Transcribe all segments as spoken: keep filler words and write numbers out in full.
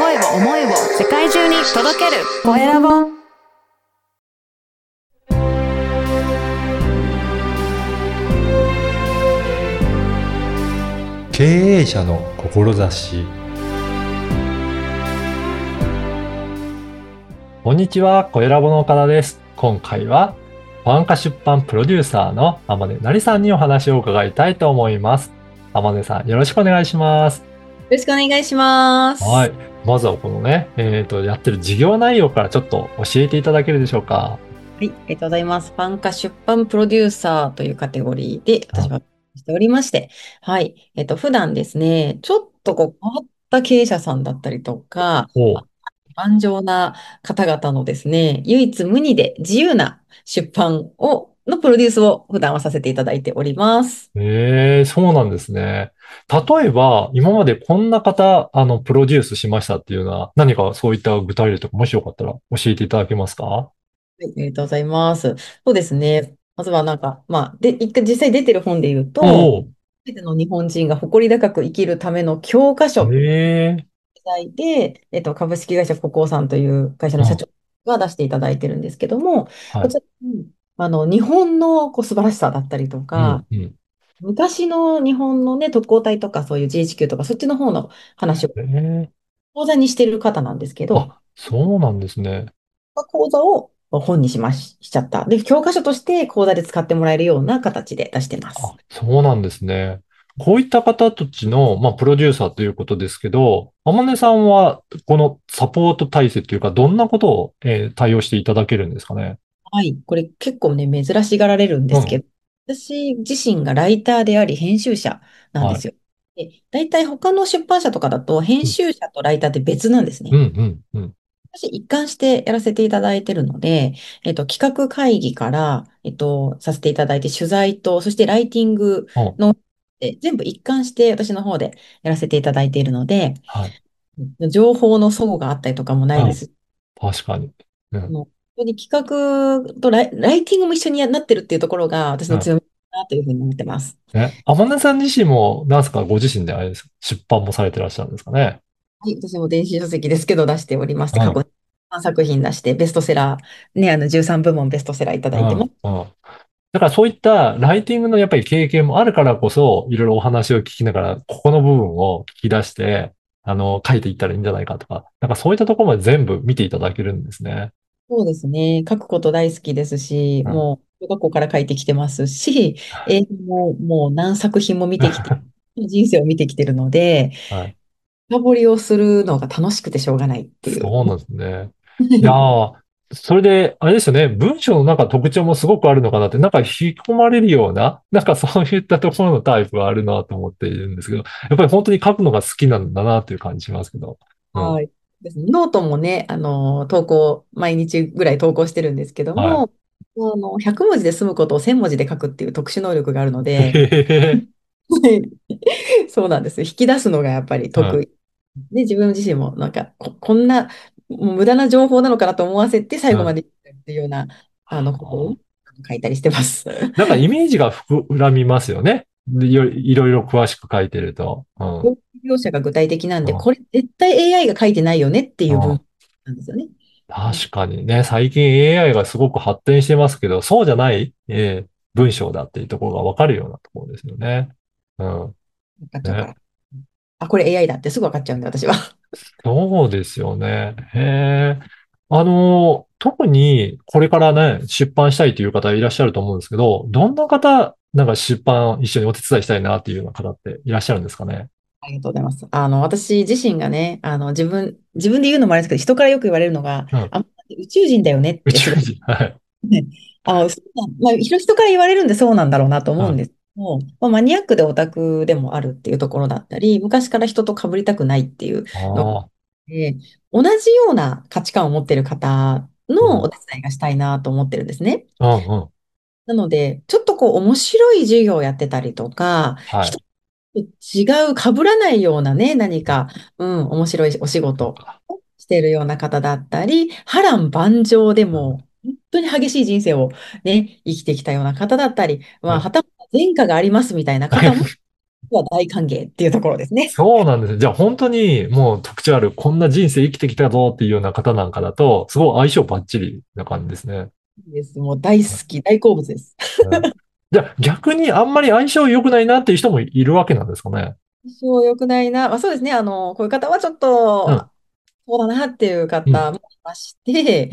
声を思いを世界中に届けるコエラボ。 経営者の志。こんにちは、コエラボの岡田です。今回はファン化出版プロデューサーの天音成さんにお話を伺いたいと思います。天音さん、よろしくお願いします。 よろしくお願いします。 はい。まずはこのね、えっと、やってる事業内容からちょっと教えていただけるでしょうか。 はい、ありがとうございます。ファン化出版プロデューサーというカテゴリーで私はしておりまして、はい、えっと、普段ですね、ちょっとこう変わった経営者さんだったりとか、 ほ頑丈な方々のですね、唯一無二で自由な出版を、のプロデュースを普段はさせていただいております。 う。ええ、そうなんですね。例えば、今までこんな方、あの、プロデュースしましたっていうのは、何かそういった具体例とか、もしよかったら教えていただけますか？ はい、ありがとうございます。そうですね。まずはなんか、まあ、で、一回実際出てる本で言うと、 おおすべての日本人が誇り高く生きるための教科ー、 書ええ題で、えっと、株式会社ココーさんという会社うん、 の社長が出していただいてるんですけども、 はい。 こちら、うんあの、日本のこう素晴らしさだったりとうん、 か、 うん。 昔の日本のね、特攻隊とかそういう ジーエイチキュー とか、そっちの方の話をええ講座にしてる方なんですけど、 あ、そうなんですね。 講座を本にしまし、しちゃった。で、教科書として講座で使ってもらえるような形で出してまあ、 す。 そうなんですね。こういった方たちの、まあ、プロデューサーということですけど、天音さんは、このサポート体制というか、どんなことを、えー対応していただけるんですかね。 はい。これ結構ね、珍しがられるんでうん。 すけど、私自身がライターであり編集者なんではい。 すよ。で、大体他の出版社とかだと編うん、 集者とライターって別なんですね。 うん、うん。うん私一貫してやらせていただいてるので、えっと、企画会議から、えっと、させていただいて取材と、そしてライティングうんの、え全部一貫して私の方でやらせていただいているので、 はい。 情報の齟齬があったりとかもないうん。 です。 確かに。うん。 あの本当に企画とライ、ライティングも一緒になってるっていうところが私うん。 の強みだなというふうに思ってます。 え、天音さん自身も、なんすか、ご自身であれですか、出版もされてらっしゃるんですかね。 はい、私も電子書籍ですけど出しておりまして、過去うん。 にさんさく品出してベストセラー、ね、あのじゅうさんぶもんベストセラーいただうん。 いてます。 うん。だからそういったライティングのやっぱり経験もあるからこそ、いろいろお話を聞きながら、ここの部分を聞き出して、あの、書いていったらいいんじゃないかとか、なんかそういったところまで全部見ていただけるんですね。 そうですね。書くこと大好きですし、 うん。 もう、小学校から書いてきてますし、映画ももう何作品も見てきて、人生を見てきてるので、 はい。 深掘りをするのが楽しくてしょうがないっていう。 そうなんですね。いやー、それで、あれですよね、文章のなんか特徴もすごくあるのかなって、なんか引き込まれるような、なんかそういったところのタイプがあるなと思っているんですけど、やっぱり本当に書くのが好きなんだなという感じしますけど。うん。 はい。ですね。ノートもね、あの、投稿、毎日ぐらい投稿してるんですけどはい。 も、あの、ひゃくもじで済むことをせんもじで書くっていう特殊能力があるのへで、 へへ。 そうなんですよ。引き出すのがやっぱりうん。 得意。で、自分自身もなんか、こ、こんな、もう無駄な情報なのかなと思わせて最うん。 後まで言っていうような、あの、ことを書いたりしてます。 なんかイメージが膨らみますよね。でよいろいろ詳しく書いてると。うん。うん。 描写が具体的なんで、これ絶対 エーアイ が書いてないよねっていう部分うんなんですよね。うん、 確かにね、最近 エーアイ がすごく発展してますけど、そうじゃない、えー文章だっていうところがわかるようなところですよね。うん。 分かっちゃうかね。 ら。あ、これ エーアイ だってすぐ分かっちゃうんで、私は。 そうですよね。へえ。あの、特にこれからね、出版したいという方いらっしゃると思うんですけど、どんな方、なんか出版一緒にお手伝いしたいなっていうような方っていらっしゃるんですかね。 ありがとうございます。あの、私自身がね、あの、自分、自分で言うのもあれですけど、人からよく言われるのが、 うん。 あ、宇宙人だよねってすごい宇宙人。はい。 ね、あ、そうなんまあ、人人から言われるんでそうなんだろうなと思うんはい。 ですけど、まあ、マニアックでオタクでもあるっていうところだったり、昔から人と被りたくないっていうのああ。 で、同じような価値観を持っている方うん。 のお手伝いがしたいなと思ってるんですね。 うんうん。 なので、ちょっとこう面白い授業をやってたりとか、人はい。 と違う、被らないようなね、何か、うん、面白いお仕事そうか。 をしているような方だったり、波乱万丈でうん。 も、本当に激しい人生をね、生きてきたような方だったり、まあ、 はい。 はたまた前科がありますみたいな方もは大歓迎っていうところですね。 そうなんですね。じゃあ本当にもう特徴ある、こんな人生生きてきたぞっていうような方なんかだと、すごい相性バッチリな感じですね。 いいです。もう大好き、大好物です。 うんじゃあ逆にあんまり相性良くないなっていう人もいるわけなんですかね。 そう、良くないな。まあ、そうですね。あの、こういう方はちょっと、 うん、 そうだなっていううん、 方もいまして、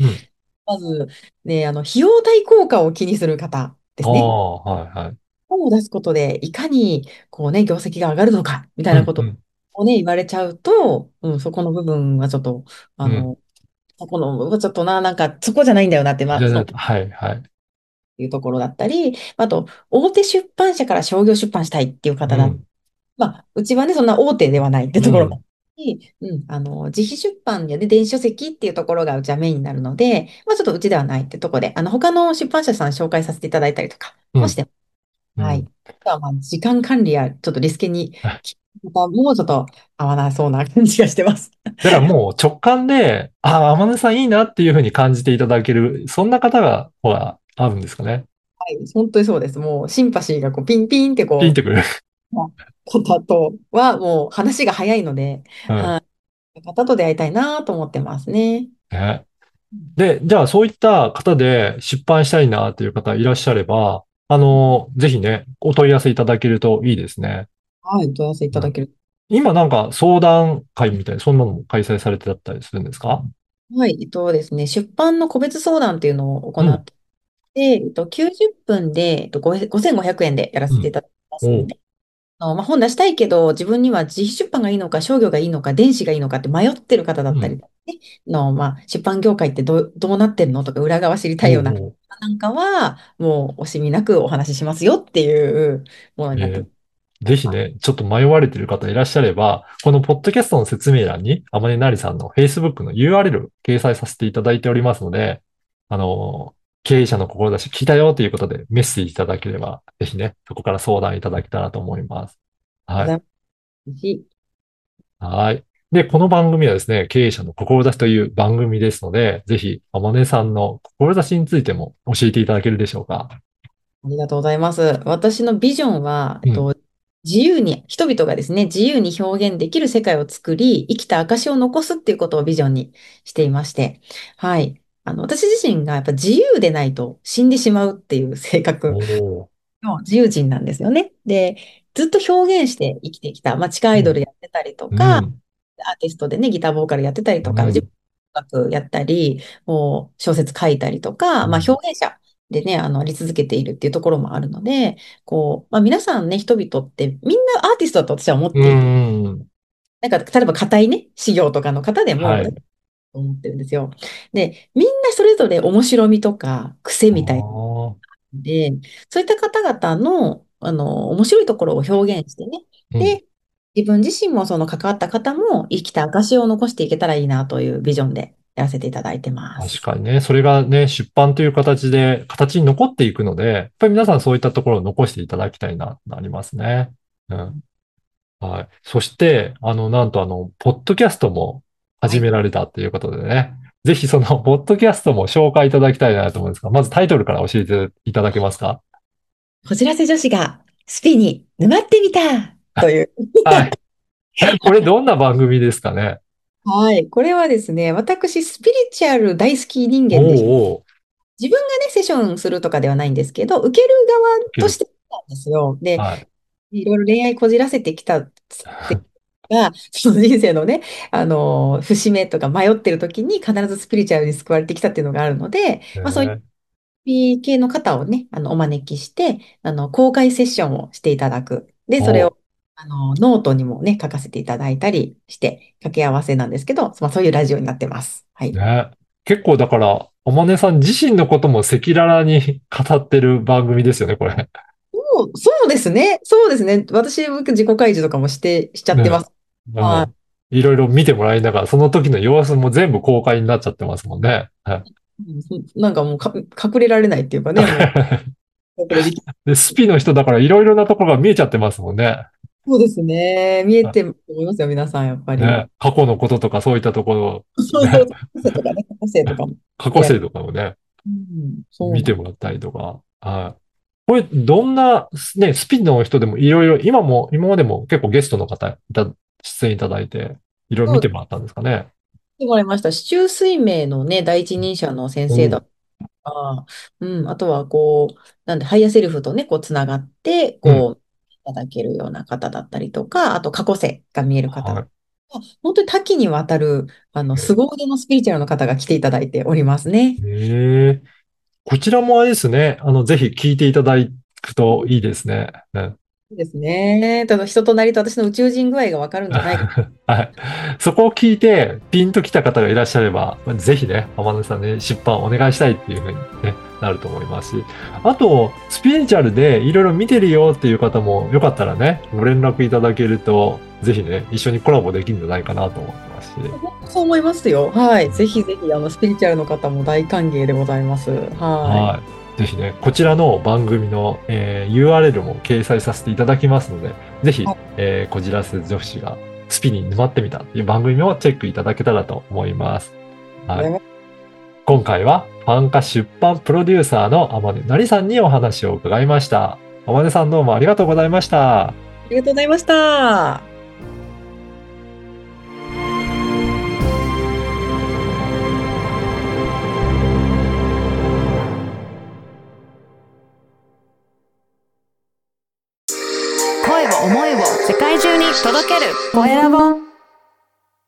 うん。 まず、ね、あの、費用対効果を気にする方であすね。 あ、はい、はい。 本を出すことで、いかに、こうね、業績が上がるのか、みたいうん、 なことうん、 をね、言われちゃうと、うん、そこの部分はちょっと、あうん。 の、そこの部分はちょっとな、なんか、そこじゃないんだよなって、まあ、 じゃあ、 そうはい、はい。 いうところだったり、あと、大手出版社から商業出版したいっていう方だ、 うん、 まあ、うちはね、そんな大手ではないってところもあうん、 り、うん、あの、自費出版やで、電子書籍っていうところがうちはメインになるので、まあ、ちょっとうちではないってところで、あの、他の出版社さん紹介させていただいたりとかうん、 もして、はい。 うん。 あとはまあ、時間管理や、ちょっとリスケに、方もちょっと合わなそうな感じがしてます。 だからもう直感で、ああ、天音さんいいなっていうふうに感じていただける、そんな方が、ほら、あるんですかね。 はい。本当にそうです。もう、シンパシーがこう、ピンピンってこピンってくる。 う、まあ方とは、もう話が早いので、 うん。 はい。方と出会いたいなと思ってますね。 ね。で、じゃあそういった方で出版したいなっていう方いらっしゃれば、あの、ぜひね、お問い合わせいただけるといいですね。 はい。問い合わせいうん。 ただける。 今なんか相談会みたいな、そんなのも開催されてたりするんですか？ はい。えっとですね、出版の個別相談っていうのを行うん、 ってて、えっと、きゅうじゅっぷんで、えっと、ごごせんごひゃくえんでやらうん。 せていただきますおう。 ので、あの、まあ、本出したいけど、自分には自費出版がいいのか、商業がいいのか、電子がいいのかって迷ってる方だったり、 うん。 ね、の、まあ、出版業界ってどう、どうなってるのとか、裏側知りたいような、 おうおう。 なんかは、もう惜しみなくお話ししますよっていうものになってえーます。 ぜひね、ちょっと迷われてる方いらっしゃれば、このポッドキャストの説明欄に、あまねなりさんの Facebook の ユーアールエル 掲載させていただいておりますので、あの、経営者の志聞いたよということでメッセージいただければ、ぜひね、そこから相談いただけたらと思います。はい。 ございますし、 はい。で、この番組はですね、経営者の志という番組ですので、ぜひ、あまねさんの志についても教えていただけるでしょうか。 ありがとうございます。私のビジョンは、えうん。 っと、自由に、人々がですね、自由に表現できる世界を作り、生きた証を残すっていうことをビジョンにしていまして、はい。あの、私自身がやっぱ自由でないと死んでしまうっていう性格おー。 の自由人なんですよね。で、ずっと表現して生きてきた、まあ、地下アうん。 イドルやってたりとか、 うん。 アーティストでね、ギターボーカルやってたりとか、自分うん。 音楽やったり、もう小説書いたりとか、まあ、 うん。 表現者でね、あの、あり続けているっていうところもあるので、こう、まあ、皆さんね、人々ってみんなアーティストだと私は思っうていて、 ん。 なんか、例えば硬いね、修行とかの方でも、 はい。 思ってるんですよ。で、みんなそれぞれ面白みとか癖あみたいあ。 で、そういった方々の、あの、面白いところを表現してね。 うん。 で、自分自身もその関わった方も生きた証を残していけたらいいなというビジョンでやらせていただいてます。 確かにね、それがね、出版という形で、形に残っていくので、やっぱり皆さんそういったところを残していただきたいな、なりますね。うん。はい。そして、あの、なんとあの、ポッドキャストもはい。 始められたということでね、ぜひその、ポッドキャストも紹介いただきたいなと思うんですが、まずタイトルから教えていただけますか？ こじらせ女子がスピに沼ってみたという。 はい。これどんな番組ですかね？ はい。これはですね、私、スピリチュアル大好き人間でして、 おうおう、 自分がね、セッションするとかではないんですけど、受ける側いける。 としてなんですよ。で、 はい。 いろいろ恋愛こじらせてきたってが、その人生のね、あの、節目とか迷ってる時に必ずスピリチュアルに救われてきたっていうのがあるので、まあそういうねピー 系の方をね、あの、お招きして、あの、公開セッションをしていただく。で、それおを、あの、ノートにもね、書かせていただいたりして、掛け合わせなんですけど、まあそういうラジオになってます。はい。 ね。結構だから、おまねさん自身のことも赤裸々に語ってる番組ですよね、これ。 そう、そうですね。そうですね。私、自己開示とかもして、しちゃってまね。 す。はうん。いろいろ見てもらいながら、その時の様子も全部公開になっちゃってますもんね。はい。 い。うんなんかもうか隠れられないっていうかね、もう、これできで、スピの人だからいろいろなところが見えちゃってますもんね。 そうですね。見えてると思いますよ、皆さん、やっぱり。 ね。過去のこととかそういったところをね、 そうそうそう。個性とかね、個性とかも。で、 過去生とかもね、 うん、そうなん。 見てもらったりとか。はい。 これ、どんな、ね、スピンの人でもいろいろ、今も、今までも結構ゲストの方いた、出演いただいて、いろいろそうで見てもらったんですかね。 す。もらいました。市中水明のね、第一人者の先お生だう。 あうん、あとは、こう、なんで、ハイヤーセルフとね、こう、つながって、 うん。 こう、いただけるような方だったりとか、あと、過去世が見える方だ。 は本当に多岐にわたる、あの、凄腕のスピリチュアルの方が来ていただいておりますね。 い。ええ、こちらもあれですね。あの、ぜひ聞いていただくといいですね。うん。 そうですね。ただ、人となりと私の宇宙人具合がわかるんじゃないか。 はい。そこを聞いて、ピンときた方がいらっしゃれば、ぜひね、天野さんね、出版お願いしたいっていうふうにね、なると思いますし。あと、スピリチュアルでいろいろ見てるよっていう方も、よかったらね、ご連絡いただけると、ぜひね、一緒にコラボできるんじゃないかなと思ってますし。 本当そう思いますよ。はい。ぜひぜひ、あの、スピリチュアルの方も大歓迎でございます。はい。 はい。ぜひね、こちらの番組の、えー ユーアールエル も掲載させていただきますので、ぜひ、えーこじらせ女子がスピに沼ってみたっていう番組もチェックいただけたらと思います。はい。今回は、ファン化出版プロデューサーの天音なりさんにお話を伺いました。天音さんどうもありがとうございました。 ありがとうございました。 声を思いを世界中に届けるコエラボ。